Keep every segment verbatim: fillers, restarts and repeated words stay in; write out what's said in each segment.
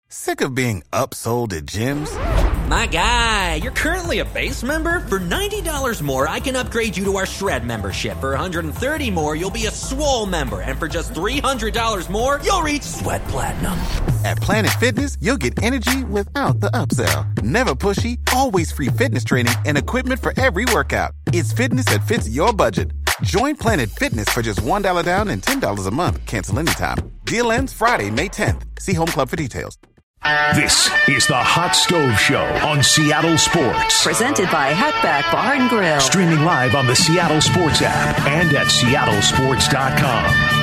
Sick of being upsold at gyms? My guy, you're currently a base member? For ninety dollars more, I can upgrade you to our Shred membership. For one hundred thirty dollars more, you'll be a Swole member. And for just three hundred dollars more, you'll reach Sweat Platinum. At Planet Fitness, you'll get energy without the upsell. Never pushy, always free fitness training and equipment for every workout. It's fitness that fits your budget. Join Planet Fitness for just one dollar down and ten dollars a month. Cancel anytime. Deal ends Friday, May tenth. See Home Club for details. This is the Hot Stove Show on Seattle Sports. Presented by Hatback Bar and Grill. Streaming live on the Seattle Sports app and at seattle sports dot com.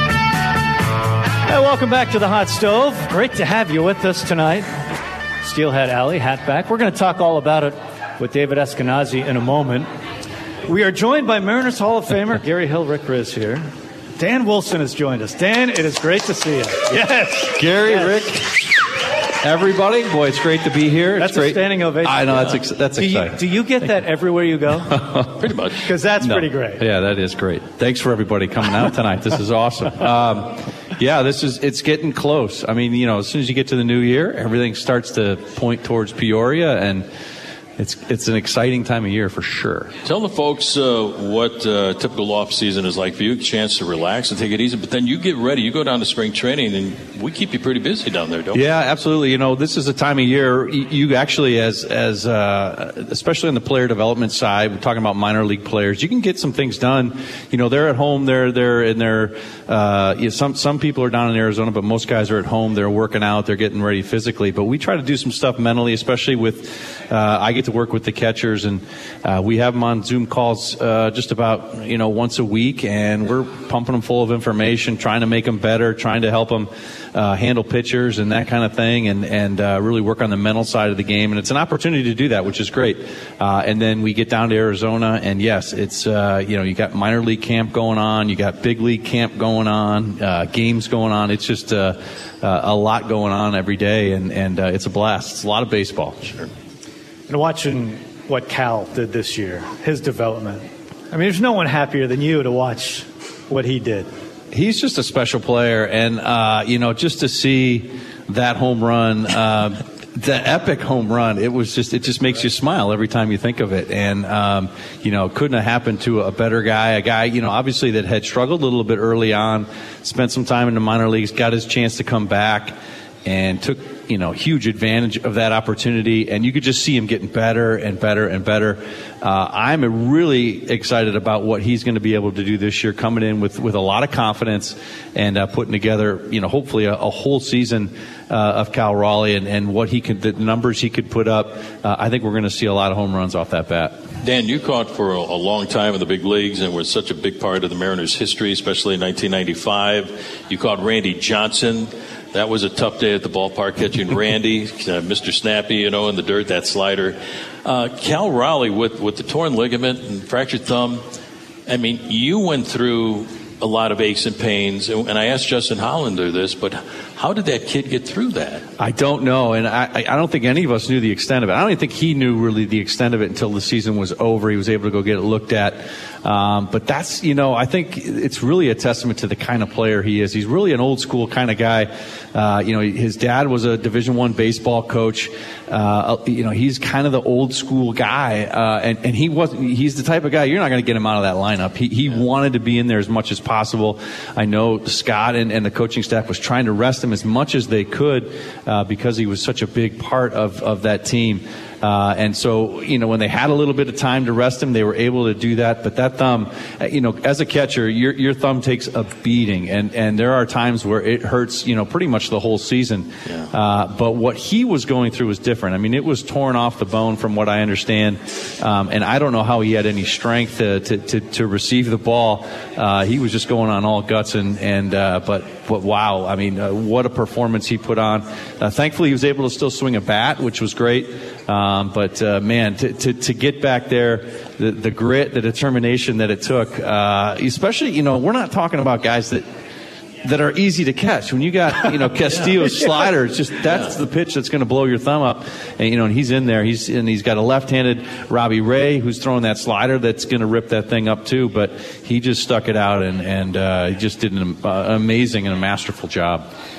Hey, welcome back to the Hot Stove. Great to have you with us tonight. Steelhead Alley, Hatback. We're going to talk all about it with David Eskenazi in a moment. We are joined by Mariners Hall of Famer Gary Hilrick is here. Dan Wilson has joined us. Dan, it is great to see you. Yes. Gary, yes. Rick. Everybody, boy, it's great to be here. That's it's great. a standing ovation. I know, that's ex- that's do exciting. You, do you get that everywhere you go? Pretty much. Because that's no. pretty great. Yeah, that is great. Thanks for everybody coming out tonight. This is awesome. Um, yeah, this is it's getting close. I mean, you know, as soon as you get to the new year, everything starts to point towards Peoria, and it's it's an exciting time of year for sure. Tell the folks uh, what uh, typical off season is like for you. A chance to relax and take it easy, but then you get ready. You go down to spring training, and we keep you pretty busy down there, don't we? Yeah, absolutely. You know, this is a time of year you actually, as as uh, especially on the player development side, we're talking about minor league players. You can get some things done. You know, they're at home. They're they're in their. Uh, you know, some some people are down in Arizona, but most guys are at home. They're working out. They're getting ready physically. But we try to do some stuff mentally, especially with. Uh, I get to work with the catchers, and uh, we have them on Zoom calls uh, just about you know once a week, and we're pumping them full of information, trying to make them better, trying to help them uh, handle pitchers and that kind of thing, and and uh, really work on the mental side of the game. And it's an opportunity to do that, which is great. Uh, and then we get down to Arizona, and yes, it's uh, you know you got minor league camp going on, you got big league camp going on, uh, games going on. It's just uh, uh, a lot going on every day, and and uh, it's a blast. It's a lot of baseball. Sure. And watching what Cal did this year, his development. I mean, there's no one happier than you to watch what he did. He's just a special player, and uh, you know, just to see that home run, uh, the epic home run, it was just it just makes you smile every time you think of it. And um, you know, couldn't have happened to a better guy, a guy you know, obviously that had struggled a little bit early on, spent some time in the minor leagues, got his chance to come back, and took. You know, huge advantage of that opportunity, and you could just see him getting better and better and better. Uh, I'm really excited about what he's going to be able to do this year, coming in with, with a lot of confidence and uh, putting together, you know, hopefully a, a whole season uh, of Cal Raleigh and, and what he could, the numbers he could put up. Uh, I think we're going to see a lot of home runs off that bat. Dan, you caught for a, a long time in the big leagues and were such a big part of the Mariners' history, especially in nineteen ninety-five. You caught Randy Johnson. That was a tough day at the ballpark catching Randy, uh, Mister Snappy, you know, in the dirt, that slider. Uh, Cal Raleigh with, with the torn ligament and fractured thumb. I mean, you went through a lot of aches and pains, and, and I asked Justin Hollander this, but how did that kid get through that? I don't know, and I, I don't think any of us knew the extent of it. I don't even think he knew really the extent of it until the season was over. He was able to go get it looked at. Um, but that's, you know, I think it's really a testament to the kind of player he is. He's really an old school kind of guy. Uh, you know, his dad was a Division One baseball coach. Uh, you know, he's kind of the old school guy, uh, and, and he wasn't. He's the type of guy you're not going to get him out of that lineup. He he wanted to be in there as much as possible. I know Scott and, and the coaching staff was trying to rest him as much as they could uh, because he was such a big part of of that team. Uh, and so, you know, when they had a little bit of time to rest him, they were able to do that. But that thumb, you know, as a catcher, your your thumb takes a beating. And, and there are times where it hurts, you know, pretty much the whole season. Yeah. Uh, but what he was going through was different. I mean, it was torn off the bone from what I understand. Um, and I don't know how he had any strength to, to, to, to receive the ball. Uh, he was just going on all guts. And, and uh, but, but wow, I mean, uh, what a performance he put on. Uh, thankfully, he was able to still swing a bat, which was great. Um, but, uh, man, to, to, to get back there, the, the grit, the determination that it took, uh, especially, you know, we're not talking about guys that that are easy to catch. When you got, you know, Castillo's yeah. slider, it's just that's yeah. the pitch that's going to blow your thumb up. And, you know, and he's in there. He's and he's got a left-handed Robbie Ray who's throwing that slider that's going to rip that thing up too. But he just stuck it out and, and uh, he just did an uh, amazing and a masterful job.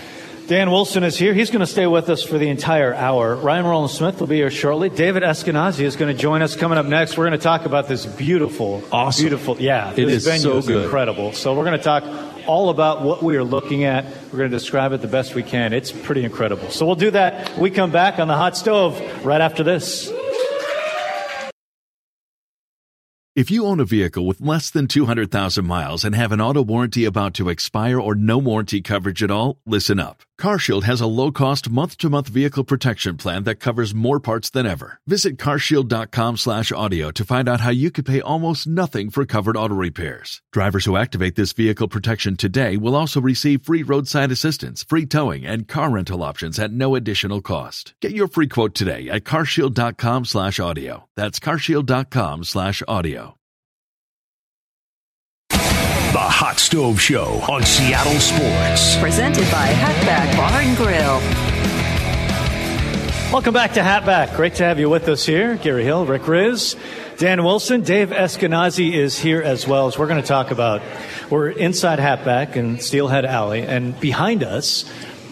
Dan Wilson is here. He's going to stay with us for the entire hour. Ryan Rowland-Smith will be here shortly. David Eskenazi is going to join us coming up next. We're going to talk about this beautiful, awesome, beautiful, yeah, it this is venue so is good. Incredible. So we're going to talk all about what we are looking at. We're going to describe it the best we can. It's pretty incredible. So we'll do that. We come back on the Hot Stove right after this. If you own a vehicle with less than two hundred thousand miles and have an auto warranty about to expire or no warranty coverage at all, listen up. CarShield has a low-cost month-to-month vehicle protection plan that covers more parts than ever. Visit carshield.com slash audio to find out how you could pay almost nothing for covered auto repairs. Drivers who activate this vehicle protection today will also receive free roadside assistance, free towing, and car rental options at no additional cost. Get your free quote today at carshield.com slash audio. That's carshield.com slash audio. The Hot Stove Show on Seattle Sports. Presented by Hatback Bar and Grill. Welcome back to Hatback. Great to have you with us here. Gary Hill, Rick Riz, Dan Wilson, Dave Eskenazi is here as well. As we're going to talk about, we're inside Hatback in Steelhead Alley, and behind us,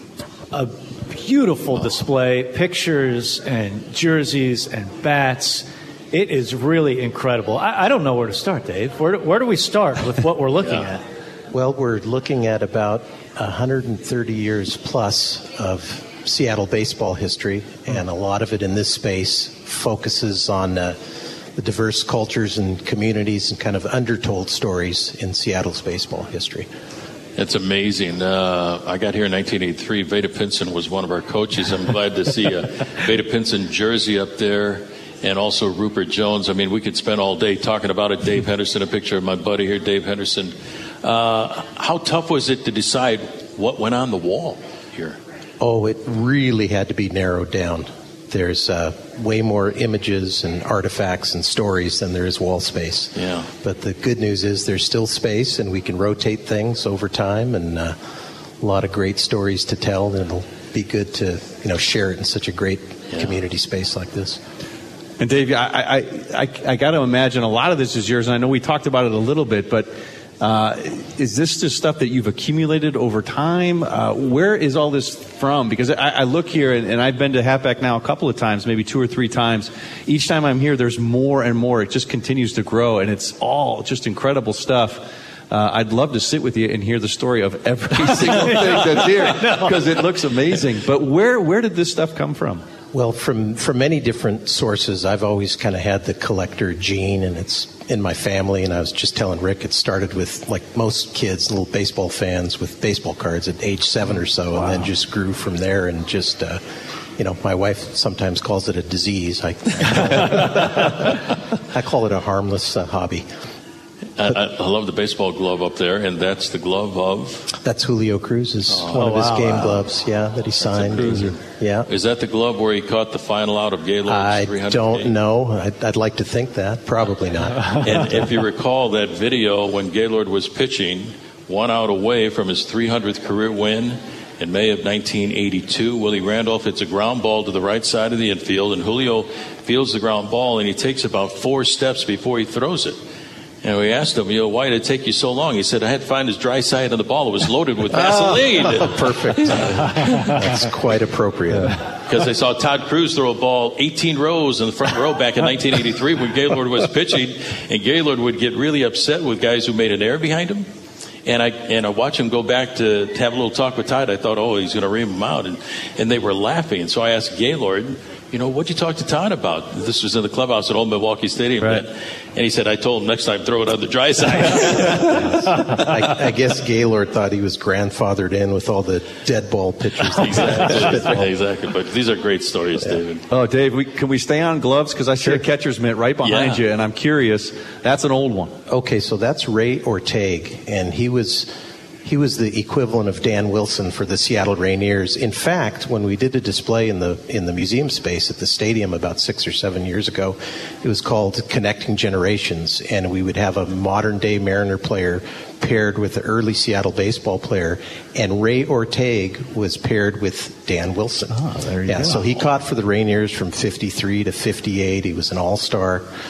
a beautiful display, pictures and jerseys and bats. It is really incredible. I, I don't know where to start, Dave. Where, where do we start with what we're looking yeah. at? Well, we're looking at about one hundred thirty years plus of Seattle baseball history, and a lot of it in this space focuses on uh, the diverse cultures and communities and kind of undertold stories in Seattle's baseball history. It's amazing. Uh, I got here in nineteen eighty-three. Veda Pinson was one of our coaches. I'm glad to see a Veda Pinson jersey up there. And also Rupert Jones. I mean, we could spend all day talking about it. Dave Henderson, a picture of my buddy here, Dave Henderson. Uh, how tough was it to decide what went on the wall here? Oh, it really had to be narrowed down. There's uh, way more images and artifacts and stories than there is wall space. Yeah. But the good news is there's still space, and we can rotate things over time, and uh, a lot of great stories to tell, and it'll be good to, you know, share it in such a great yeah. community space like this. And Dave, I, I, I, I got to imagine a lot of this is yours. And I know we talked about it a little bit, but uh, is this just stuff that you've accumulated over time? Uh, where is all this from? Because I, I look here, and, and I've been to Hatback now a couple of times, maybe two or three times. Each time I'm here, there's more and more. It just continues to grow, and it's all just incredible stuff. Uh, I'd love to sit with you and hear the story of every single thing that's here, because it looks amazing. But where where did this stuff come from? Well, from, from many different sources. I've always kind of had the collector gene, and it's in my family. And I was just telling Rick, it started with, like most kids, little baseball fans with baseball cards at age seven or so, wow. and then just grew from there. And just, uh, you know, my wife sometimes calls it a disease. I, I call it a harmless uh, hobby. I, I love the baseball glove up there, and that's the glove of? That's Julio Cruz's, oh, one of wow, his game wow. gloves, yeah, that he signed. And, yeah. Is that the glove where he caught the final out of Gaylord's three hundred I don't game? know. I'd, I'd like to think that. Probably not. And if you recall that video when Gaylord was pitching, one out away from his three hundredth career win in May of nineteen eighty-two, Willie Randolph hits a ground ball to the right side of the infield, and Julio fields the ground ball, and he takes about four steps before he throws it. And we asked him, you know, why did it take you so long? He said, I had to find his dry side on the ball. It was loaded with Vaseline. Oh, perfect. That's quite appropriate. Because they saw Todd Cruz throw a ball eighteen rows in the front row back in nineteen eighty-three when Gaylord was pitching. And Gaylord would get really upset with guys who made an error behind him. And I and I watched him go back to, to have a little talk with Todd. I thought, oh, he's going to ream him out. And, and they were laughing. And so I asked Gaylord, you know, what'd you talk to Todd about? This was in the clubhouse at Old Milwaukee Stadium. Right. And he said, I told him next time, throw it on the dry side. I, I guess Gaylord thought he was grandfathered in with all the dead ball pitchers. Exactly. Exactly. But these are great stories, yeah. David. Oh, Dave, we, can we stay on gloves? Because I see sure. a catcher's mitt right behind yeah. you, and I'm curious. That's an old one. Okay, so that's Ray Ortega, and he was... He was the equivalent of Dan Wilson for the Seattle Rainiers. In fact, when we did a display in the in the museum space at the stadium about six or seven years ago, it was called Connecting Generations, and we would have a modern-day Mariner player paired with the early Seattle baseball player, and Ray Ortega was paired with Dan Wilson. Oh, there you yeah, go. So he caught for the Rainiers from fifty-three to fifty-eight. He was an all-star.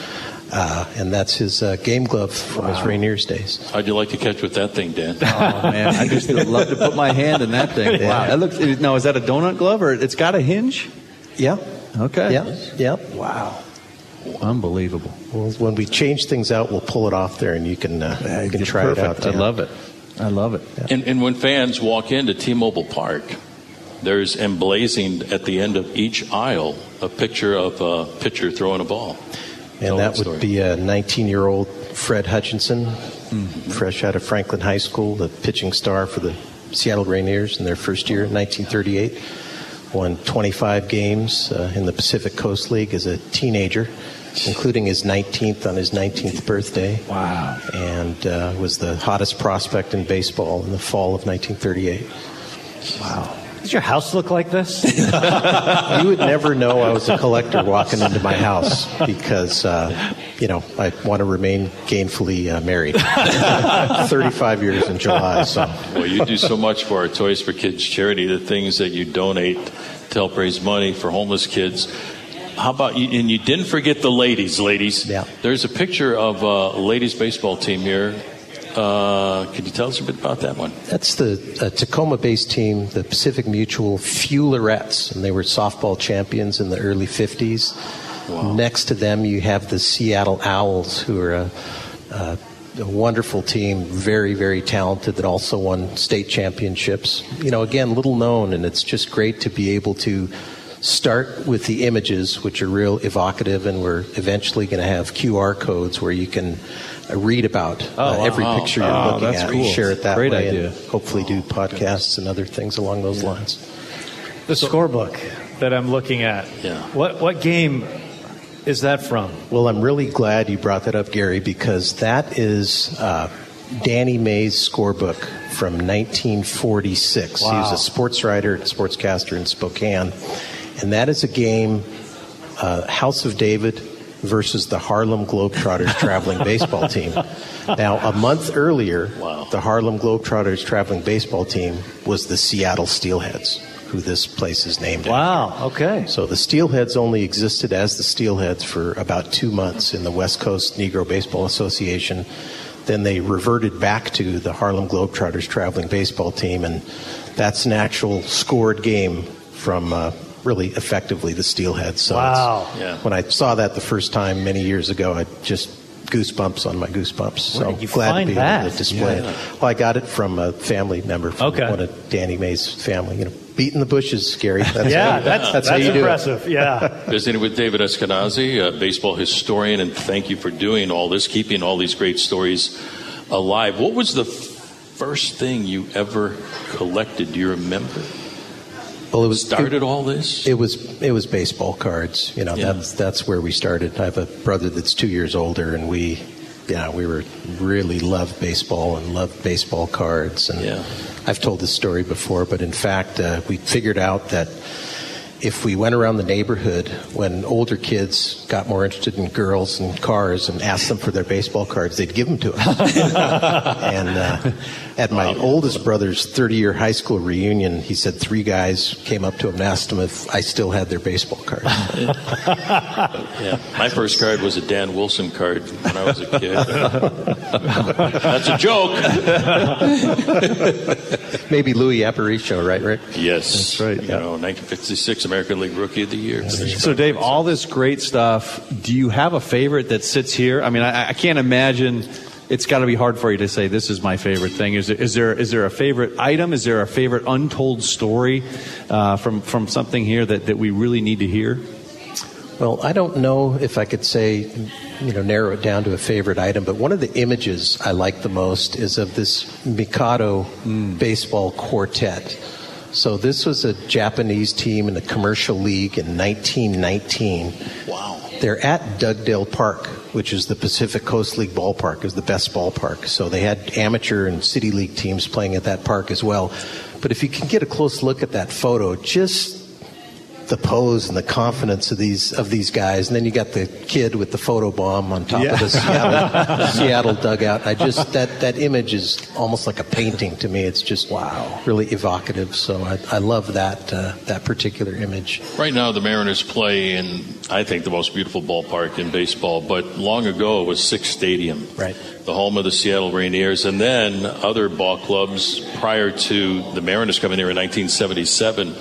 Uh, and that's his uh, game glove from wow. his Rainiers days. How'd you like to catch with that thing, Dan? Oh, man. I just would love to put my hand in that thing. Yeah. Wow. That looks, now, is that a donut glove, or it's got a hinge? Yeah. Okay. Yeah. Yeah. Wow. Unbelievable. Well, when we change things out, we'll pull it off there, and you can, uh, yeah, you can try perfect. it out. Dan. I love it. I love it. Yeah. And, and when fans walk into T-Mobile Park, there's emblazoned at the end of each aisle a picture of a pitcher throwing a ball. And Tell that, that would be a nineteen-year-old Fred Hutchinson, mm-hmm. fresh out of Franklin High School, the pitching star for the Seattle Rainiers in their first year in nineteen thirty-eight. Won twenty-five games uh, in the Pacific Coast League as a teenager, including his nineteenth on his nineteenth birthday. Wow. And uh, was the hottest prospect in baseball in the fall of nineteen thirty-eight. Wow. Does your house look like this? You would never know I was a collector walking into my house because, uh, you know, I want to remain gainfully uh, married. thirty-five years in July. So. Well, you do so much for our Toys for Kids charity, the things that you donate to help raise money for homeless kids. How about you? And you didn't forget the ladies, ladies. Yeah. There's a picture of a ladies baseball team here. Uh, could you tell us a bit about that one? That's the uh, Tacoma-based team, the Pacific Mutual Fuelerettes, and they were softball champions in the early fifties. Wow. Next to them, you have the Seattle Owls, who are a, a, a wonderful team, very, very talented, that also won state championships. You know, again, little known, and it's just great to be able to start with the images, which are real evocative, and we're eventually going to have Q R codes where you can uh, read about uh, oh, wow. every picture you're oh, looking that's at. Cool. Share it that Great way, idea. and hopefully do podcasts and other things along those yeah. lines. The so, scorebook that I'm looking at. Yeah. What what game is that from? Well, I'm really glad you brought that up, Gary, because that is uh, Danny May's scorebook from nineteen forty-six. Wow. He was a sports writer, sportscaster in Spokane. And that is a game, uh, House of David versus the Harlem Globetrotters traveling baseball team. Now, a month earlier, wow. the Harlem Globetrotters traveling baseball team was the Seattle Steelheads, who this place is named wow, after. Okay. So the Steelheads only existed as the Steelheads for about two months in the West Coast Negro Baseball Association. Then they reverted back to the Harlem Globetrotters traveling baseball team, and that's an actual scored game from uh, really effectively the Steelheads. So wow. Yeah. When I saw that the first time many years ago, I just goosebumps on my goosebumps. So Where did you glad find to be that? able to display Yeah. it. Well, I got it from a family member, from okay. one of Danny May's family. You know, beating the bushes, Gary. That's yeah, how you, that's, that's, that's how you impressive. do it. Yeah. Visiting with David Eskenazi, a baseball historian, and thank you for doing all this, keeping all these great stories alive. What was the first thing you ever collected? Do you remember? Well, it was started it, all this. It was it was baseball cards. You know, yeah. that's that's where we started. I have a brother that's two years older, and we, yeah, we were really loved baseball and loved baseball cards. And yeah. I've told this story before, but in fact, uh, we figured out that if we went around the neighborhood when older kids got more interested in girls and cars and asked them for their baseball cards, they'd give them to us. And uh, at my wow. oldest brother's thirty-year high school reunion, he said three guys came up to him and asked him if I still had their baseball cards. Yeah. My first card was a Dan Wilson card when I was a kid. That's a joke. Maybe Louis Aparicio, right, Rick? Yes. That's right. You yeah. know, nineteen fifty-six American League Rookie of the Year. So, Dave, all this great stuff, do you have a favorite that sits here? I mean, I, I can't imagine. It's got to be hard for you to say this is my favorite thing. Is there, is there is there a favorite item? Is there a favorite untold story uh, from from something here that, that we really need to hear? Well, I don't know if I could say, you know, narrow it down to a favorite item, but one of the images I like the most is of this Mikado mm. baseball quartet. So this was a Japanese team in the commercial league in nineteen nineteen. Wow. They're at Dugdale Park, which is the Pacific Coast League ballpark, is the best ballpark. So they had amateur and city league teams playing at that park as well. But if you can get a close look at that photo, just the pose and the confidence of these of these guys, and then you got the kid with the photo bomb on top yeah. of the Seattle, Seattle dugout. I just that that image is almost like a painting to me. It's just wow, really evocative. So I, I love that uh, that particular image. Right now, the Mariners play in, I think, the most beautiful ballpark in baseball. But long ago, it was Sick's Stadium, right, the home of the Seattle Rainiers, and then other ball clubs prior to the Mariners coming there in nineteen seventy-seven.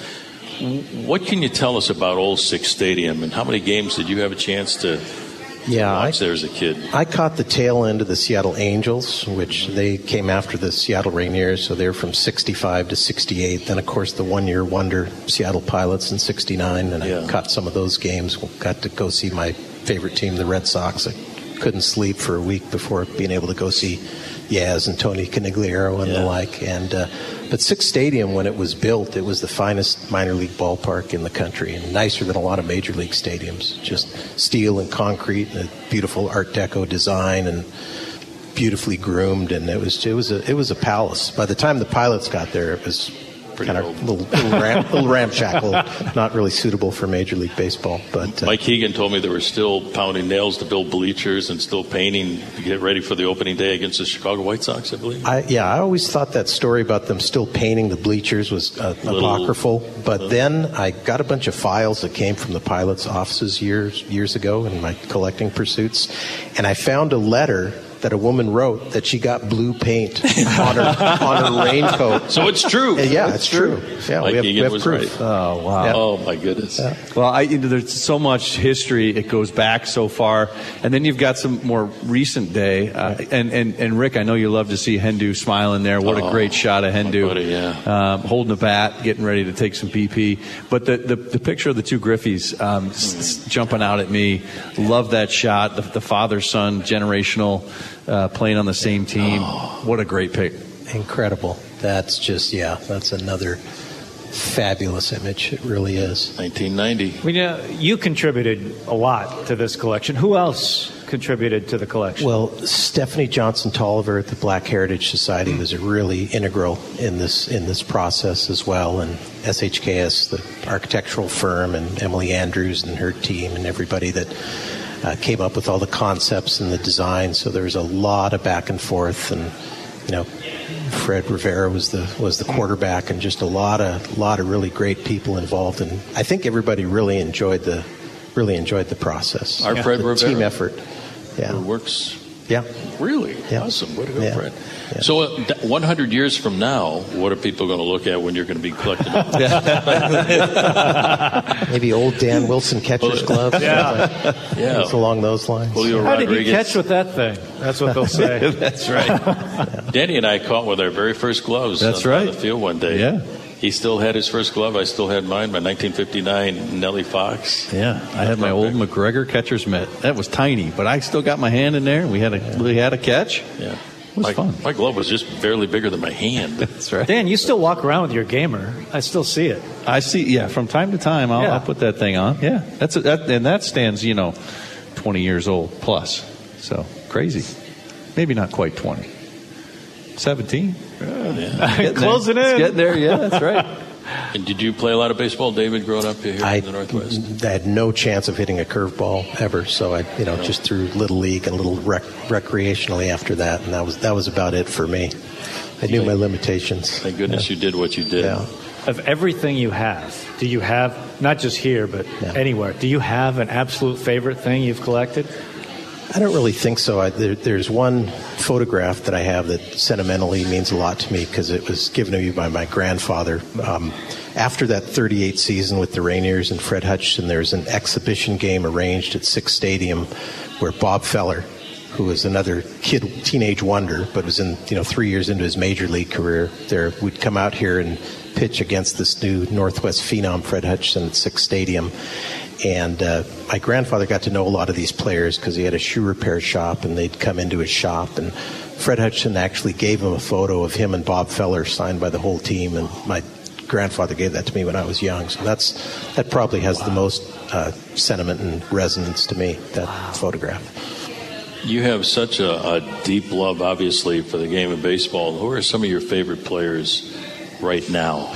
What can you tell us about old Sick's Stadium, and how many games did you have a chance to, yeah, to watch I, there as a kid? I caught the tail end of the Seattle Angels, which they came after the Seattle Rainiers, so they're from sixty-five to sixty-eight. Then, of course, the one-year wonder Seattle Pilots in sixty-nine, and yeah. I caught some of those games. Got to go see my favorite team, the Red Sox. I couldn't sleep for a week before being able to go see Yaz and Tony Conigliaro and yeah. the like. And uh, but Sick's Stadium, when it was built, it was the finest minor league ballpark in the country, and nicer than a lot of major league stadiums. Just steel and concrete, and a beautiful Art Deco design, and beautifully groomed. And it was it was a it was a palace. By the time the Pilots got there, it was Pretty kind old. of little little, ram, little ramshackle, not really suitable for Major League Baseball. But uh, Mike Hegan told me they were still pounding nails to build bleachers and still painting to get ready for the opening day against the Chicago White Sox, I believe. I, yeah, I always thought that story about them still painting the bleachers was uh, little, apocryphal. But little. Then I got a bunch of files that came from the Pilots' offices years years ago in my collecting pursuits, and I found a letter that a woman wrote that she got blue paint on her on her raincoat. So it's true. Yeah, it's, it's true. true. Yeah, Mike we have, Egan we have was proof. Right. Oh wow! Yeah. Oh my goodness. Yeah. Well, I, you know, there's so much history. It goes back so far, and then you've got some more recent day. Uh, and, and and Rick, I know you love to see Hendu smiling there. What oh, a great shot of Hendu, buddy, yeah. um, holding a bat, getting ready to take some P P. But the the, the picture of the two Griffies um, mm. s- jumping out at me. Love that shot. The, the father son generational. Uh, playing on the same team. Oh. What a great pick. Incredible. That's just, yeah, that's another fabulous image. It really is. nineteen ninety. We know you contributed a lot to this collection. Who else contributed to the collection? Well, Stephanie Johnson Tolliver at the Black Heritage Society was really integral in this in this process as well, and S H K S, the architectural firm, and Emily Andrews and her team, and everybody that Uh, came up with all the concepts and the design. So there was a lot of back and forth, and you know, Fred Rivera was the was the quarterback, and just a lot of lot of really great people involved. And I think everybody really enjoyed the really enjoyed the process. Our yeah. Fred the Rivera team effort. Yeah, it works. Yeah, really yeah. Awesome. Way to go, yeah. Fred. Yeah. So, uh, one hundred years from now, what are people going to look at when you're going to be collecting? Maybe old Dan Wilson catcher's gloves. Yeah, yeah. It's along those lines. Julio How Rodriguez. did he catch with that thing? That's what they'll say. That's right. Yeah. Danny and I caught with our very first gloves. That's on, right. on the field one day. Yeah. He still had his first glove. I still had mine. My nineteen fifty-nine Nellie Fox. Yeah, I had my old McGregor catcher's mitt. That was tiny, but I still got my hand in there. We had a we had a catch. Yeah, it was my, fun. My glove was just barely bigger than my hand. That's right. Dan, you still walk around with your gamer. I still see it. I see. Yeah, from time to time, I'll, Yeah. I'll put that thing on. Yeah, that's a, that, and that stands, you know, twenty years old plus. So crazy. Maybe not quite twenty. Seventeen. Yeah. Closing there. in. It's getting there. Yeah, that's right. And did you play a lot of baseball, David, growing up here I, in the Northwest? I had no chance of hitting a curveball ever, so I, you know, just through little league and a little rec- recreationally after that, and that was that was about it for me. I knew my limitations. Thank goodness yeah. you did what you did. Yeah. Of everything you have, do you have, not just here, but Yeah. anywhere, do you have an absolute favorite thing you've collected? I don't really think so. I, there, there's one photograph that I have that sentimentally means a lot to me because it was given to me by my grandfather. Um, after that thirty-eight season with the Rainiers and Fred Hutchinson, there's an exhibition game arranged at Sick's Stadium where Bob Feller, who was another kid, teenage wonder, but was in, you know, three years into his major league career, there would come out here and pitch against this new Northwest phenom, Fred Hutchinson, at Sick's Stadium. And uh, my grandfather got to know a lot of these players because he had a shoe repair shop, and they'd come into his shop. And Fred Hutchinson actually gave him a photo of him and Bob Feller signed by the whole team. And my grandfather gave that to me when I was young. So that's that probably has wow. the most uh, sentiment and resonance to me, that wow. photograph. You have such a, a deep love, obviously, for the game of baseball. Who are some of your favorite players right now?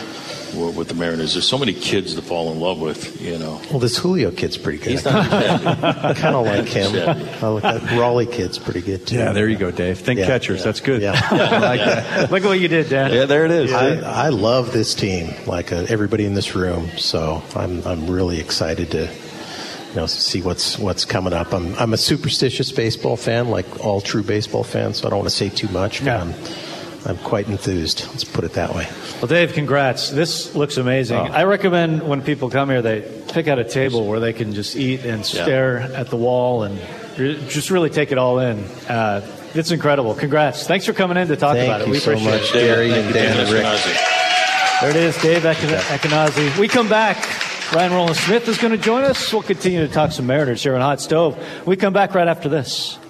with the Mariners. There's so many kids to fall in love with, you know. Well, this Julio kid's pretty good. He's not I kind of like him. Oh, that Raleigh kid's pretty good too. Yeah, there you go, Dave. Think yeah, catchers. Yeah, That's good. Yeah. I like that. Look at what you did, Dan. Yeah, there it is. I, I love this team, like uh, everybody in this room. So I'm I'm really excited to, you know, see what's what's coming up. I'm I'm a superstitious baseball fan, like all true baseball fans. So I don't want to say too much, but Yeah. I'm I'm quite enthused. Let's put it that way. Well, Dave, congrats. This looks amazing. Oh. I recommend when people come here, they pick out a table where they can just eat and stare yeah. at the wall and just really take it all in. Uh, it's incredible. Congrats. Thanks for coming in to talk Thank about it. you We so appreciate much, it. Gary and Dan and Rick. There it is, Dave Eckenazi. We come back. Ryan Roland Smith is going to join us. We'll continue to talk some Mariners here on Hot Stove. We come back right after this.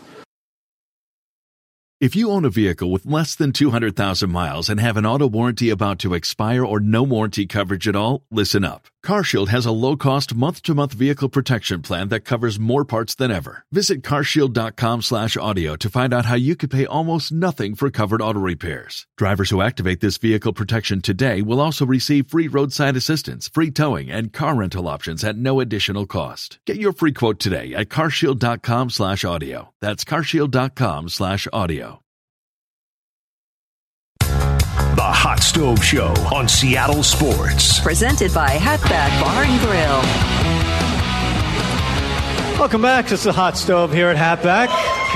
If you own a vehicle with less than two hundred thousand miles and have an auto warranty about to expire or no warranty coverage at all, listen up. CarShield has a low-cost month-to-month vehicle protection plan that covers more parts than ever. Visit carshield.com slash audio to find out how you could pay almost nothing for covered auto repairs. Drivers who activate this vehicle protection today will also receive free roadside assistance, free towing, and car rental options at no additional cost. Get your free quote today at carshield.com slash audio. That's carshield.com slash audio. The Hot Stove Show on Seattle Sports. Presented by Hatback Bar and Grill. Welcome back. It's the Hot Stove here at Hatback.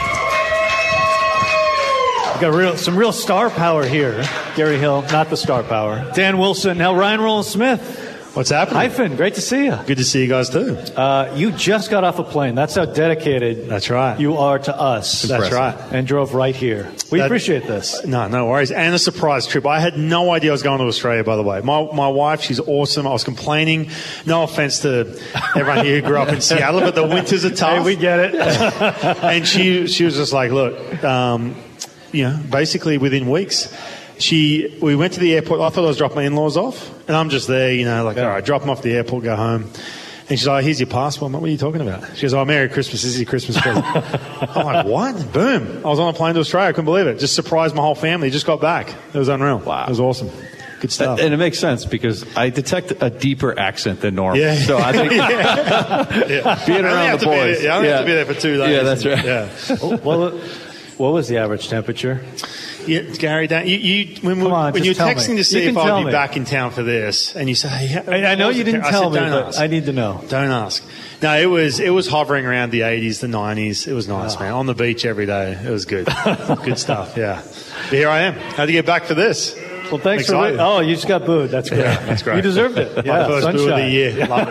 We've got real, some real star power here. Gary Hill, not the star power. Dan Wilson, now Ryan Roland Smith. What's happening? Hyphen, great to see you. Good to see you guys too. Uh, you just got off a plane. That's how dedicated That's right. you are to us. That's right. And drove right here. We that, appreciate this. No, no worries. And a surprise trip. I had no idea I was going to Australia, by the way. My my wife, she's awesome. I was complaining. No offense to everyone here who grew up in Seattle, but the winters are tough. Hey, we get it. And she she was just like, look, um, you know, basically within weeks. She, we went to the airport. I thought I was dropping my in-laws off, and I'm just there, you know, like, yeah. all right, drop them off at the airport, go home. And she's like, here's your passport. I'm like, what are you talking about? She goes, oh, Merry Christmas. This is your Christmas present. I'm like, what? Boom. I was on a plane to Australia. I couldn't believe it. Just surprised my whole family. Just got back. It was unreal. Wow. It was awesome. Good stuff. And it makes sense because I detect a deeper accent than normal. Yeah. So I think yeah. Yeah. being around the boys. Be, yeah, I don't yeah. have to be there for two days. Yeah, that's right. Yeah. Well, what was the average temperature? Yeah, Gary, don't, you, you, when, on, when you're texting me. to see you if I'll be me. back in town for this, and you say, hey, I, I know you didn't tell said, me, but ask. I need to know. Don't ask. No, it was it was hovering around the eighties, the nineties. It was nice, oh. man. On the beach every day. It was good. Good stuff, yeah. But here I am. How'd you get back for this? Well, thanks for waiting. Oh, you just got booed. That's great. Yeah, that's great. You deserved it. Yeah, my first sunshine. boo of the year. Yeah. Love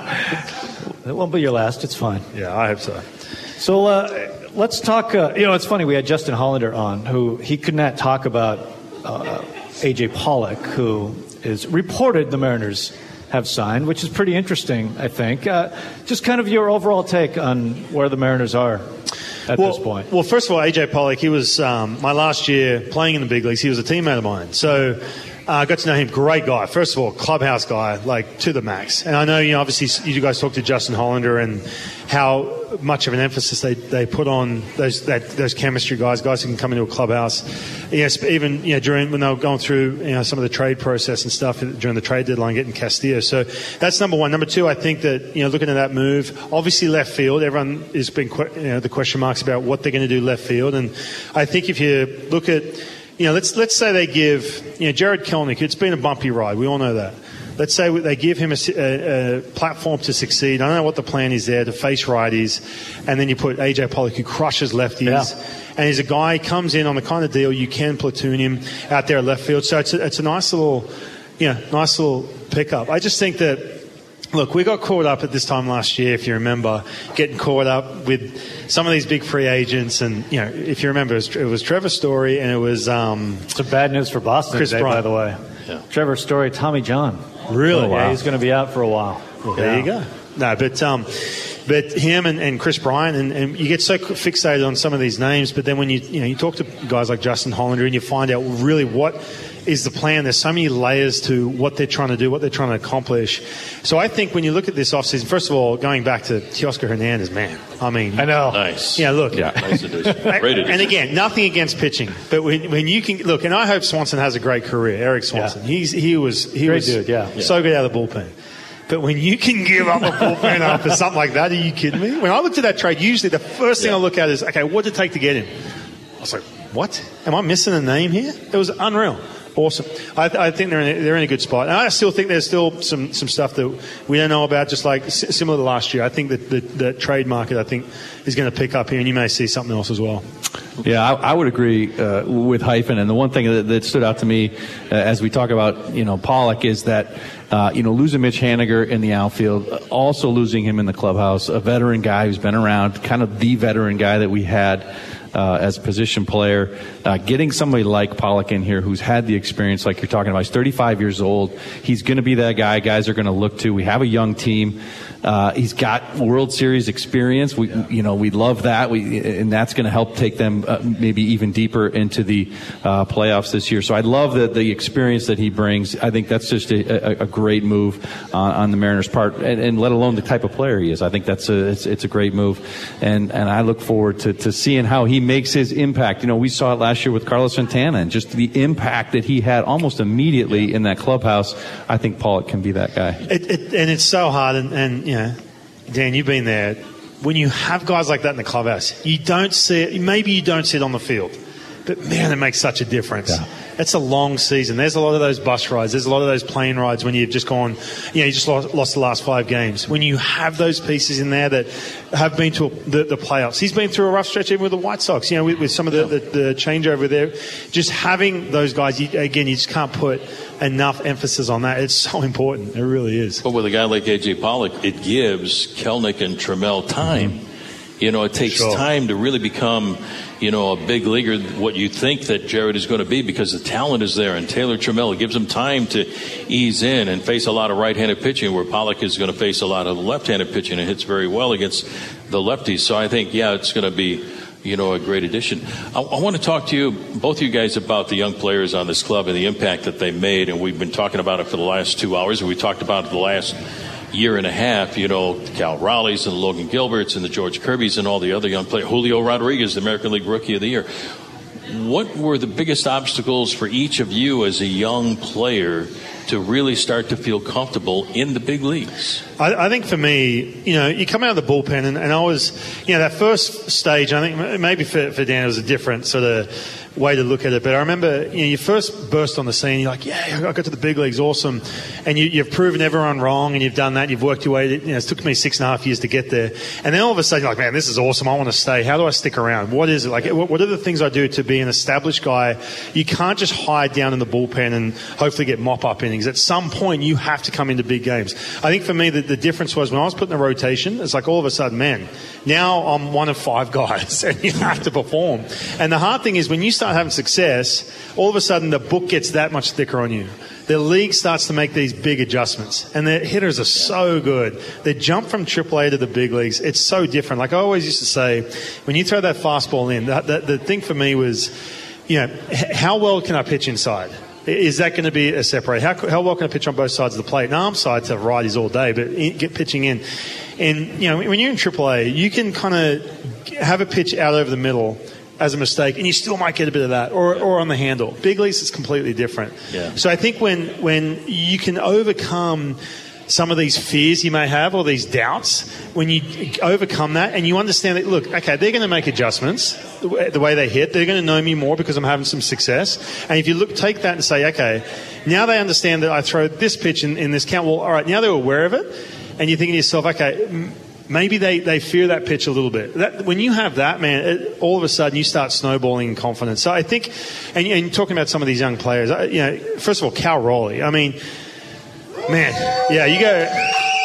it. It won't be your last. It's fine. Yeah, I hope so. So uh, let's talk. Uh, you know, it's funny. We had Justin Hollander on, who he could not talk about uh, A J Pollock, who is reported the Mariners have signed, which is pretty interesting, I think. Uh, just kind of your overall take on where the Mariners are at well, this point. Well, first of all, A J Pollock, he was um, my last year playing in the big leagues. He was a teammate of mine. So I uh, got to know him. Great guy. First of all, clubhouse guy, like to the max. And I know, you know, obviously you guys talked to Justin Hollander and how much of an emphasis they, they put on those that, those chemistry guys, guys who can come into a clubhouse. Yes, even you know during when they were going through you know some of the trade process and stuff during the trade deadline, getting Castillo. So that's number one. Number two, I think that you know looking at that move, obviously left field. Everyone has been you know the question marks about what they're going to do left field, and I think if you look at you know let's let's say they give you know Jared Kelenic, it's been a bumpy ride. We all know that. Let's say they give him a, a, a platform to succeed. I don't know what the plan is there to face righties, and then you put A J Pollock who crushes lefties, yeah. and he's a guy who comes in on the kind of deal you can platoon him out there at left field. So it's a, it's a nice little, you know, nice little pickup. I just think that. Look, we got caught up at this time last year, if you remember, getting caught up with some of these big free agents. And, you know, if you remember, it was, it was Trevor Story and it was... Um, Some bad news for Boston Chris today, Bryant. by the way. Yeah. Trevor Story, Tommy John. Really? Oh, wow. Yeah, he's going to be out for a while. Well, there yeah. you go. No, but... Um, But him and, and Chris Bryant, and, and you get so fixated on some of these names, but then when you you know you talk to guys like Justin Hollander and you find out really what is the plan. There's so many layers to what they're trying to do, what they're trying to accomplish. So I think when you look at this offseason, first of all, going back to Teoscar Hernandez, man, I mean, I know, nice, yeah, look, yeah, nice addition. Great addition. And again, nothing against pitching, but when, when you can look, and I hope Swanson has a great career. Eric Swanson, yeah. he's he was he great was dude, yeah. so good out of the bullpen. But when you can give up a bullpen up for something like that, are you kidding me? When I looked at that trade, usually the first thing yeah. I look at is, okay, what did it take to get him? I was like, what? Am I missing a name here? It was unreal. Awesome. I, I think they're in, a, they're in a good spot. And I still think there's still some, some stuff that we don't know about, just like s- similar to last year. I think that the, the trade market, I think, is going to pick up here, and you may see something else as well. Yeah, I, I would agree uh, with Hyphen. And the one thing that, that stood out to me uh, as we talk about, you know, Pollock is that, uh, you know, losing Mitch Haniger in the outfield, also losing him in the clubhouse, a veteran guy who's been around, kind of the veteran guy that we had Uh, as a position player, uh, getting somebody like Pollock in here who's had the experience like you're talking about. He's thirty-five years old. He's going to be that guy guys are going to look to. We have a young team. Uh, he's got World Series experience. We, yeah. you know, we love that. We, and that's going to help take them uh, maybe even deeper into the uh, playoffs this year. So I love the, the experience that he brings. I think that's just a, a, a great move on, on the Mariners' part, and, and let alone the type of player he is. I think that's a, it's, it's a great move. And, and I look forward to, to seeing how he makes his impact. You know, we saw it last year with Carlos Santana, and just the impact that he had almost immediately in that clubhouse. I think Pollock can be that guy. It, it, and it's so hard, and, and you know, Dan, you've been there. When you have guys like that in the clubhouse, you don't see it. Maybe you don't see it on the field, but man, it makes such a difference. Yeah. It's a long season. There's a lot of those bus rides. There's a lot of those plane rides when you've just gone, you know, you just lost, lost the last five games. When you have those pieces in there that have been to the, the playoffs. He's been through a rough stretch even with the White Sox, you know, with, with some of the, the, the changeover there. Just having those guys, you, again, you just can't put enough emphasis on that. It's so important. It really is. But with a guy like A J Pollock, it gives Kelenic and Trammell time. Mm-hmm. You know, it takes sure. time to really become, you know, a big leaguer, what you think that Jared is going to be, because the talent is there. And Taylor Trammell, it gives him time to ease in and face a lot of right-handed pitching, where Pollock is going to face a lot of left-handed pitching and hits very well against the lefties. So I think, yeah, it's going to be, you know, a great addition. I, I want to talk to you, both of you guys, about the young players on this club and the impact that they made. And we've been talking about it for the last two hours, and we talked about it the last year and a half, you know, Cal Raleighs and Logan Gilberts and the George Kirbys and all the other young players. Julio Rodriguez, the American League Rookie of the Year. What were the biggest obstacles for each of you as a young player to really start to feel comfortable in the big leagues? I, I think for me, you know, you come out of the bullpen, and, and I was, you know, that first stage, I think maybe for, for Dan it was a different sort of way to look at it. But I remember, you know, you first burst on the scene, you're like, yeah, I got to the big leagues, awesome. And you, you've proven everyone wrong, and you've done that, you've worked your way, you know, it took me six and a half years to get there. And then all of a sudden you're like, man, this is awesome, I want to stay. How do I stick around? What is it? Like, what, what are the things I do to be an established guy? You can't just hide down in the bullpen and hopefully get mop-up innings. At some point, you have to come into big games. I think for me, the, the difference was when I was put in the rotation, it's like all of a sudden, man, now I'm one of five guys, and you have to perform. And the hard thing is when you start having success, all of a sudden the book gets that much thicker on you. The league starts to make these big adjustments, and the hitters are so good. They jump from triple A to the big leagues. It's so different. Like I always used to say, when you throw that fastball in, the, the, the thing for me was, you know, how well can I pitch inside? Is that going to be a separate? How, how well can I pitch on both sides of the plate? Now, arm sides have righties all day, but in, get pitching in. And, you know, when you're in triple A, you can kind of have a pitch out over the middle as a mistake, and you still might get a bit of that, or, or on the handle. Big leagues is completely different. Yeah. So I think when, when you can overcome some of these fears you may have, or these doubts, when you overcome that and you understand that, look, okay, they're going to make adjustments the way they hit. They're going to know me more because I'm having some success. And if you look, take that and say, okay, now they understand that I throw this pitch in, in this count. Well, all right, now they're aware of it. And you're thinking to yourself, okay, maybe they, they fear that pitch a little bit. That, when you have that, man, it, all of a sudden you start snowballing in confidence. So I think, and, and talking about some of these young players, you know, first of all, Cal Raleigh. I mean, man, yeah, you go,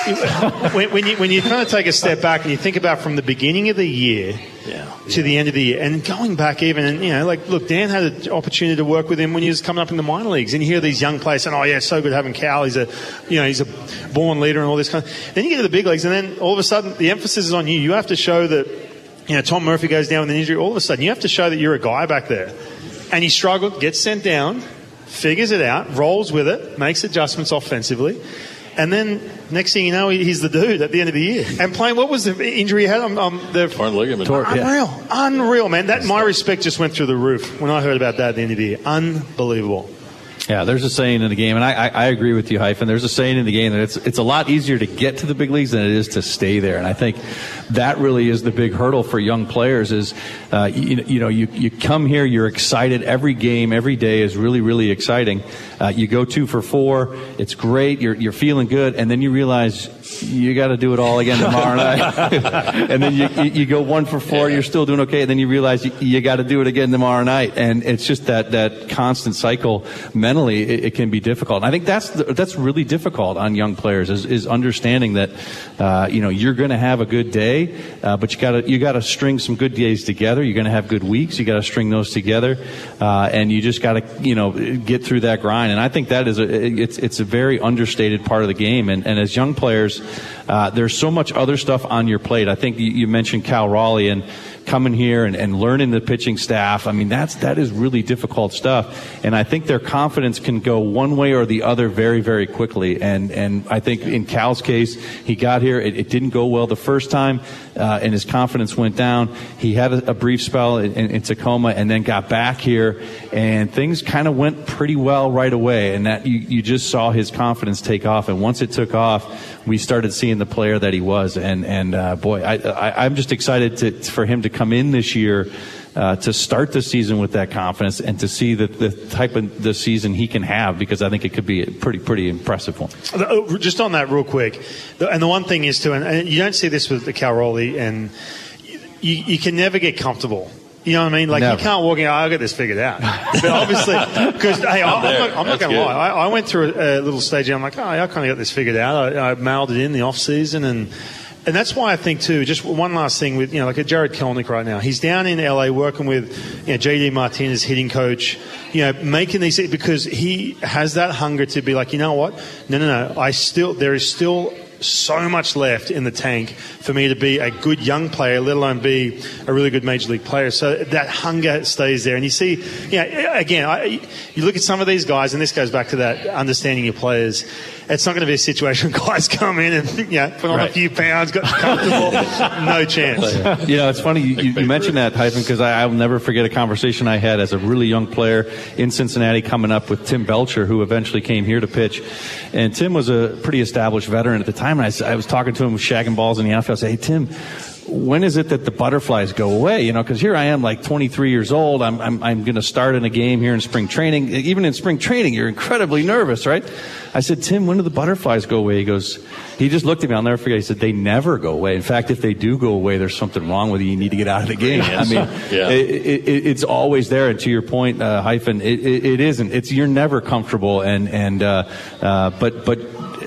when, when you when you kind of take a step back and you think about from the beginning of the year yeah, to yeah. the end of the year, and going back even, and you know, like look, Dan had an opportunity to work with him when he was coming up in the minor leagues, and you hear these young players saying, "Oh yeah, so good having Cal. He's a, you know, he's a born leader and all this kind of." Then you get to the big leagues, and then all of a sudden the emphasis is on you. You have to show that, you know, Tom Murphy goes down with an injury. All of a sudden, you have to show that you're a guy back there, and he struggled, gets sent down, figures it out, rolls with it, makes adjustments offensively. And then next thing you know, he's the dude at the end of the year. And playing, what was the injury he had? Um, um, the torn ligament. Unreal, yeah. unreal, man. That my respect just went through the roof when I heard about that at the end of the year. Unbelievable. Yeah, there's a saying in the game, and I, I, I agree with you, Hyphen. There's a saying in the game that it's it's a lot easier to get to the big leagues than it is to stay there. And I think that really is the big hurdle for young players is, uh, you, you know, you, you come here, you're excited. Every game, every day is really, really exciting. Uh, you go two for four. It's great. You're you're feeling good. And then you realize you got to do it all again tomorrow night. And then you, you you go one for four. You're still doing okay. And then you realize you, you got to do it again tomorrow night. And it's just that, that constant cycle mentally. It, it can be difficult. And I think that's the, that's really difficult on young players is, is understanding that uh, you know you're going to have a good day, uh, but you got to you got to string some good days together. You're going to have good weeks. You got to string those together, uh, and you just got to you know get through that grind. And I think that is a it's it's a very understated part of the game. And, and as young players, uh, there's so much other stuff on your plate. I think you, you mentioned Cal Raleigh and coming here and, and learning the pitching staff. I mean, that's that is really difficult stuff. And I think their confidence can go one way or the other very, very quickly. And and I think in Cal's case, he got here. It, it didn't go well the first time, uh, and his confidence went down. He had a, a brief spell in, in, in Tacoma and then got back here, and things kind of went pretty well right away. And that you, you just saw his confidence take off. And once it took off, we started seeing the player that he was. And, and uh, boy, I, I, I'm just excited to, for him to come in this year uh, to start the season with that confidence and to see the, the type of the season he can have, because I think it could be a pretty, pretty impressive one. Just on that real quick, and the one thing is too, and you don't see this with the Cal Raleigh, and you, you can never get comfortable. You know what I mean? Like, Never. You can't walk in, oh, I'll get this figured out. But obviously, because, hey, I'm, I'm not, I'm not going to lie. I, I went through a, a little stage, and I'm like, oh, I kind of got this figured out. I, I mailed it in the off-season, and and that's why I think, too, just one last thing with, you know, like a Jared Kelenic right now. He's down in L A working with, you know, J D Martinez, hitting coach, you know, making these, because he has that hunger to be like, you know what? No, no, no. I still, there is still so much left in the tank for me to be a good young player, let alone be a really good major league player. So that hunger stays there. And you see, you know, again, I, you look at some of these guys, and this goes back to that understanding your players. It's not going to be a situation where guys come in and, you know, put on right. a few pounds, got comfortable. No chance. You know, it's funny you, you mentioned that, Hyphen, because I, I'll never forget a conversation I had as a really young player in Cincinnati coming up with Tim Belcher, who eventually came here to pitch. And Tim was a pretty established veteran at the time. And I, I was talking to him, shagging balls in the outfield. I said, hey, Tim, when is it that the butterflies go away? You know, because here I am, like twenty-three years old. I'm I'm, I'm going to start in a game here in spring training. Even in spring training, you're incredibly nervous, right? I said, Tim, when do the butterflies go away? He goes, he just looked at me. I'll never forget. He said, they never go away. In fact, if they do go away, there's something wrong with you. You need to get out of the game. I mean, yeah. it, it, it's always there. And to your point, uh, Hyphen, it, it, it isn't. It's you're never comfortable. And and uh, uh, but but.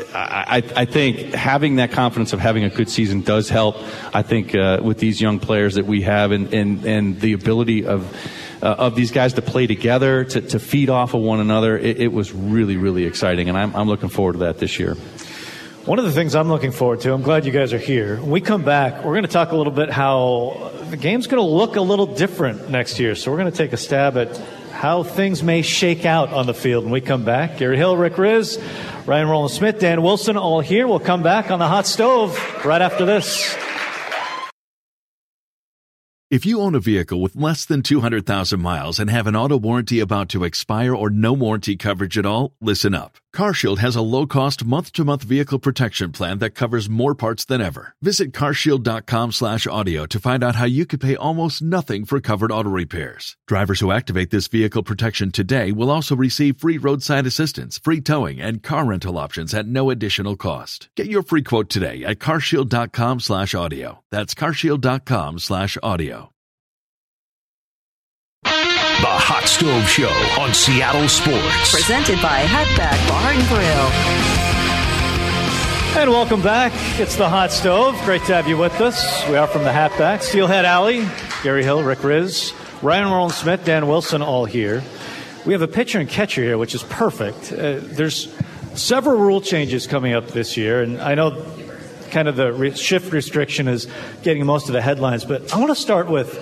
I, I think having that confidence of having a good season does help. I think uh, with these young players that we have, and, and, and the ability of uh, of these guys to play together, to, to feed off of one another, it, it was really, really exciting, and I'm, I'm looking forward to that this year. One of the things I'm looking forward to, I'm glad you guys are here. When we come back, we're going to talk a little bit how the game's going to look a little different next year. So we're going to take a stab at how things may shake out on the field when we come back. Gary Hill, Rick Riz, Ryan Rowland-Smith, Dan Wilson, all here. We'll come back on the Hot Stove right after this. If you own a vehicle with less than two hundred thousand miles and have an auto warranty about to expire or no warranty coverage at all, listen up. CarShield has a low-cost month-to-month vehicle protection plan that covers more parts than ever. Visit carshield.com slash audio to find out how you could pay almost nothing for covered auto repairs. Drivers who activate this vehicle protection today will also receive free roadside assistance, free towing, and car rental options at no additional cost. Get your free quote today at carshield.com slash audio. That's carshield.com slash audio. The Hot Stove Show on Seattle Sports. Presented by Hatback Bar and Grill. And welcome back. It's the Hot Stove. Great to have you with us. We are from the Hatback. Steelhead Alley, Gary Hill, Rick Riz, Ryan Rowland-Smith, Dan Wilson, all here. We have a pitcher and catcher here, which is perfect. Uh, there's several rule changes coming up this year, and I know kind of the re- shift restriction is getting most of the headlines, but I want to start with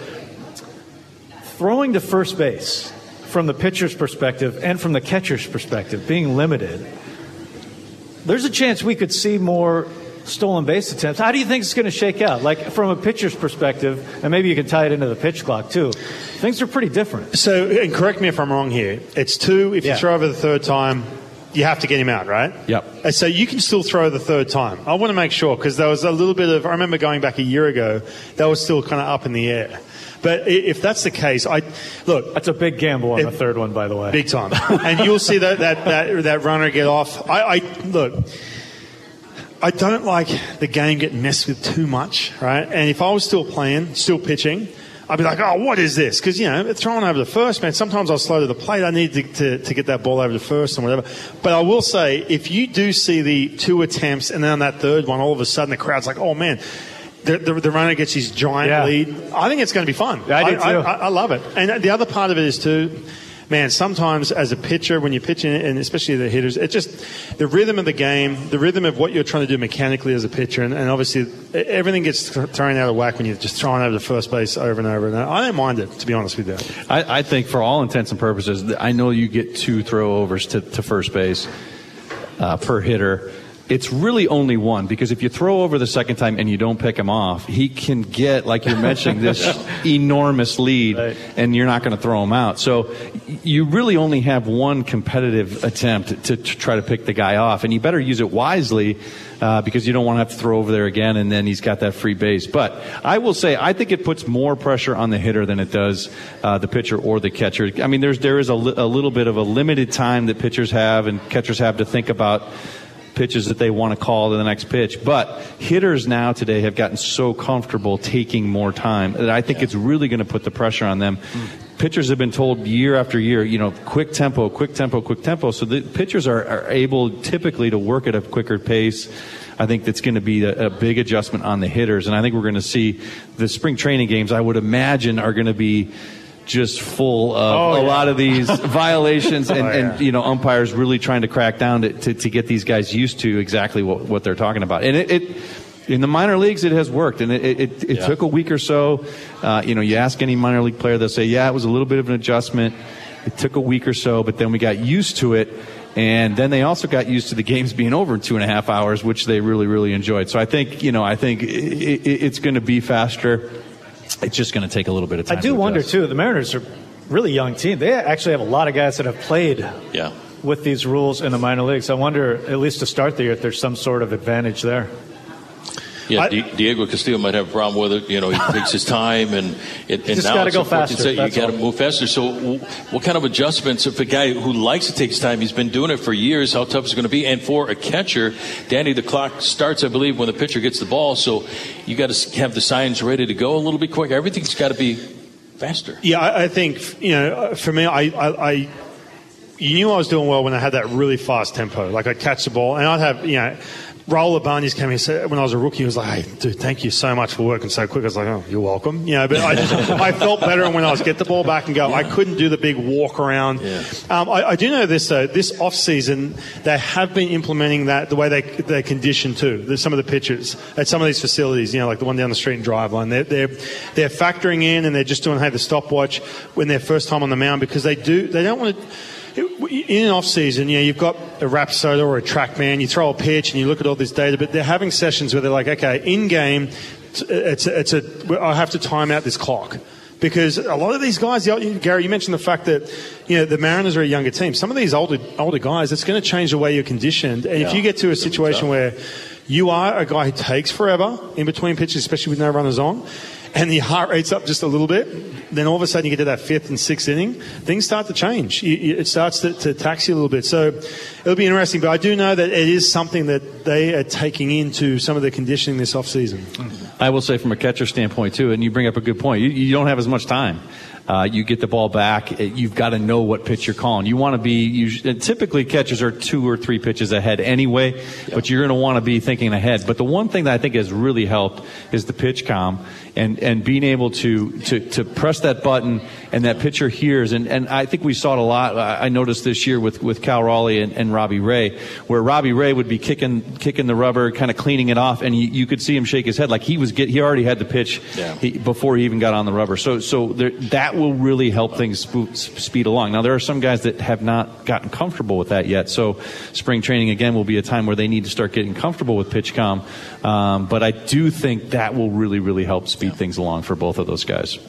throwing to first base from the pitcher's perspective and from the catcher's perspective, being limited. There's a chance we could see more stolen base attempts. How do you think it's going to shake out? Like, from a pitcher's perspective, and maybe you can tie it into the pitch clock, too. Things are pretty different. So, and correct me if I'm wrong here. It's two. If yeah. you throw over the third time, you have to get him out, right? Yep. And so you can still throw the third time. I want to make sure, because there was a little bit of, I remember going back a year ago, that was still kind of up in the air. But if that's the case, I look. That's a big gamble on it, the third one, by the way. Big time. And you'll see that, that, that, that runner get off. I, I look, I don't like the game getting messed with too much, right? And if I was still playing, still pitching, I'd be like, oh, what is this? Because, you know, throwing over the first, man, sometimes I'll slow to the plate. I need to, to, to get that ball over the first and whatever. But I will say, if you do see the two attempts and then on that third one, all of a sudden the crowd's like, oh, man, the, the, the runner gets his giant yeah. lead. I think it's going to be fun. Yeah, I do too. I, I, I love it. And the other part of it is, too, man, sometimes as a pitcher, when you're pitching, and especially the hitters, it just, the rhythm of the game, the rhythm of what you're trying to do mechanically as a pitcher, and, and obviously everything gets th- thrown out of whack when you're just throwing over the first base over and over. And I don't mind it, to be honest with you. I, I think for all intents and purposes, I know you get two throw-overs to, to first base uh, per hitter. It's really only one, because if you throw over the second time and you don't pick him off, he can get, like you're mentioning, this enormous lead, right. and you're not going to throw him out. So you really only have one competitive attempt to, to try to pick the guy off, and you better use it wisely uh, because you don't want to have to throw over there again, and then he's got that free base. But I will say, I think it puts more pressure on the hitter than it does uh, the pitcher or the catcher. I mean, there's there is a, li- a little bit of a limited time that pitchers have and catchers have to think about pitches that they want to call to the next pitch. But hitters now today have gotten so comfortable taking more time that I think yeah. it's really going to put the pressure on them. Mm. Pitchers have been told year after year, you know, quick tempo, quick tempo, quick tempo. So the pitchers are, are able typically to work at a quicker pace. I think that's going to be a, a big adjustment on the hitters. And I think we're going to see the spring training games, I would imagine, are going to be just full of oh, a yeah. lot of these violations and, oh, yeah. and, you know, umpires really trying to crack down to, to, to get these guys used to exactly what, what they're talking about. And it, it in the minor leagues, it has worked. And it, it, it yeah. took a week or so. Uh, you know, you ask any minor league player, they'll say, yeah, it was a little bit of an adjustment. It took a week or so, but then we got used to it. And then they also got used to the games being over in two and a half hours, which they really, really enjoyed. So I think, you know, I think it, it, it's going to be faster. It's just going to take a little bit of time. I do wonder, too, the Mariners are a really young team. They actually have a lot of guys that have played yeah. with these rules in the minor leagues. I wonder, at least to start the year, if there's some sort of advantage there. Yeah, I, Di- Diego Castillo might have a problem with it. You know, he takes his time, and it, and just now gotta go faster. Say, you got to move faster. So, w- what kind of adjustments? If a guy who likes to take his time, he's been doing it for years, how tough is it going to be? And for a catcher, Danny, the clock starts, I believe, when the pitcher gets the ball. So, you got to have the signs ready to go a little bit quicker. Everything's got to be faster. Yeah, I, I think you know, for me, I. I, I you knew I was doing well when I had that really fast tempo. Like, I'd catch the ball, and I'd have, you know, Raul Ibanez came here when I was a rookie. He was like, "Hey, dude, thank you so much for working so quick." I was like, "Oh, you're welcome." You know, but I, I felt better when I was get the ball back and go. Yeah. I couldn't do the big walk around. Yeah. Um, I, I do know this though. This off season, they have been implementing that the way they they condition too. There's some of the pitchers at some of these facilities. You know, like the one down the street in Driveline. They're they're they're factoring in and they're just doing hey the stopwatch when they're first time on the mound because they do they don't want to. In an off-season, you know, you've got a Rapsodo or a TrackMan, you throw a pitch and you look at all this data, but they're having sessions where they're like, okay, in-game, it's a, it's a, I have to time out this clock. Because a lot of these guys, Gary, you mentioned the fact that, you know, the Mariners are a younger team. Some of these older older guys, it's going to change the way you're conditioned. And yeah. if you get to a situation where you are a guy who takes forever in between pitches, especially with no runners on, and the heart rate's up just a little bit, then all of a sudden you get to that fifth and sixth inning, things start to change. You, you, it starts to, to tax you a little bit. So it'll be interesting. But I do know that it is something that they are taking into some of the conditioning this off-season. I will say from a catcher standpoint, too, and you bring up a good point, you, you don't have as much time. Uh, you get the ball back. You've got to know what pitch you're calling. You want to be, you, typically catchers are two or three pitches ahead anyway, yep. but you're going to want to be thinking ahead. But the one thing that I think has really helped is the pitch comm and, and being able to, to, to press that button and that pitcher hears. And, and I think we saw it a lot. I noticed this year with, with Cal Raleigh and, and Robbie Ray, where Robbie Ray would be kicking, kicking the rubber, kind of cleaning it off, and you, you could see him shake his head like he was get, he already had the pitch yeah. he, before he even got on the rubber. So, so there, that will really help things sp- speed along. Now, there are some guys that have not gotten comfortable with that yet. So, spring training again will be a time where they need to start getting comfortable with pitch comm. Um, but I do think that will really, really help speed things along for both of those guys.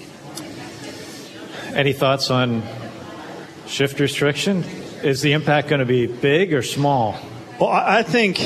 Any thoughts on shift restriction? Is the impact going to be big or small? Well, I, I think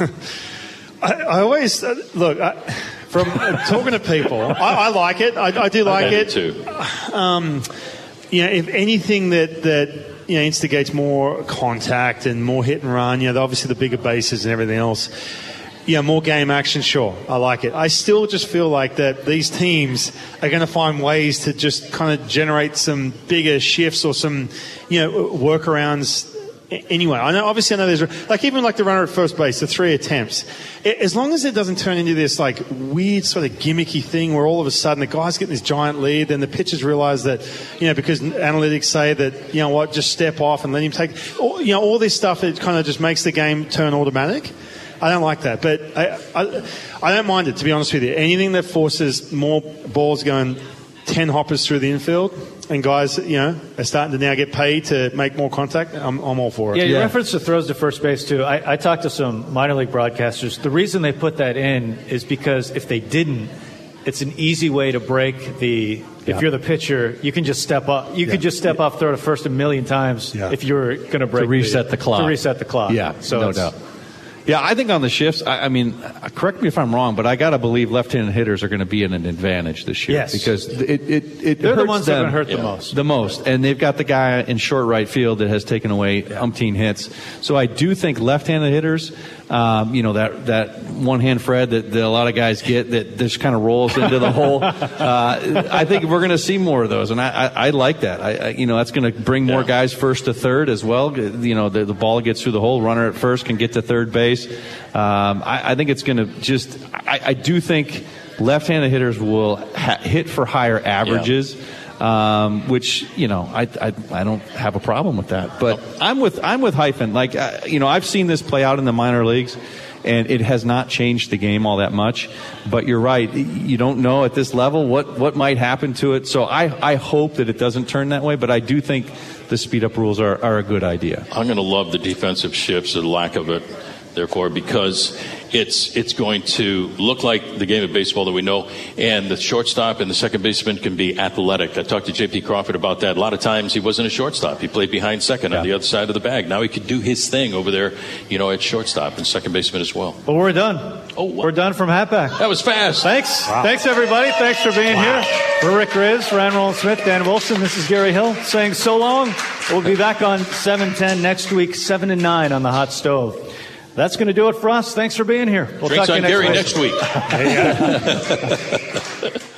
I, I always uh, look I, from uh, talking to people. I, I like it. I, I do like I it too. Um, you know, if anything that that you know instigates more contact and more hit and run, you know, obviously the bigger bases and everything else. Yeah, more game action, sure. I like it. I still just feel like that these teams are going to find ways to just kind of generate some bigger shifts or some, you know, workarounds anyway. I know, obviously, I know there's, like, even like the runner at first base, the three attempts. As long as it doesn't turn into this, like, weird sort of gimmicky thing where all of a sudden the guy's getting this giant lead, then the pitchers realize that, you know, because analytics say that, you know what, just step off and let him take, you know, all this stuff that kind of just makes the game turn automatic. I don't like that, but I, I I don't mind it, to be honest with you. Anything that forces more balls going ten hoppers through the infield and guys, you know, are starting to now get paid to make more contact, I'm, I'm all for it. Yeah, you yeah. referenced the throws to first base, too. I, I talked to some minor league broadcasters. The reason they put that in is because if they didn't, it's an easy way to break the – yeah. if you're the pitcher, you can just step up. You yeah. could just step yeah. up, throw to first a million times yeah. if you're going to break – To reset the, the clock. To reset the clock. Yeah, so no doubt. Yeah, I think on the shifts, I, I mean, correct me if I'm wrong, but I got to believe left-handed hitters are going to be in an advantage this year. Yes. Because it, it, it They're hurts the ones them, that are going to hurt yeah. the most. The most. And they've got the guy in short right field that has taken away yeah. umpteen hits. So I do think left-handed hitters, um, you know, that, that one-hand Fred that, that a lot of guys get that just kind of rolls into the hole. Uh, I think we're going to see more of those. And I, I, I like that. I, I, you know, that's going to bring more yeah. guys first to third as well. You know, the, the ball gets through the hole. Runner at first can get to third base. Um, I, I think it's going to just I, – I do think left-handed hitters will ha- hit for higher averages, yeah. um, which, you know, I, I I don't have a problem with that. But oh. I'm with I'm with Hyphen. Like, uh, you know, I've seen this play out in the minor leagues, and it has not changed the game all that much. But you're right. You don't know at this level what, what might happen to it. So I, I hope that it doesn't turn that way, but I do think the speed-up rules are, are a good idea. I'm going to love the defensive shifts, or the lack of it, therefore, because it's it's going to look like the game of baseball that we know, and the shortstop and the second baseman can be athletic. I talked to J P Crawford about that. A lot of times he wasn't a shortstop. He played behind second yeah. on the other side of the bag. Now he could do his thing over there, you know, at shortstop and second baseman as well. Well, we're done. Oh, what? We're done from Hatback. That was fast. Thanks. Wow. Thanks, everybody. Thanks for being wow. here. For Rick Riz, Ryan Roland Smith, Dan Wilson, this is Gary Hill saying so long. We'll be back on seven ten next week, seven and nine on the Hot Stove. That's going to do it for us. Thanks for being here. We'll Drinks talk to you on next Gary week. next week.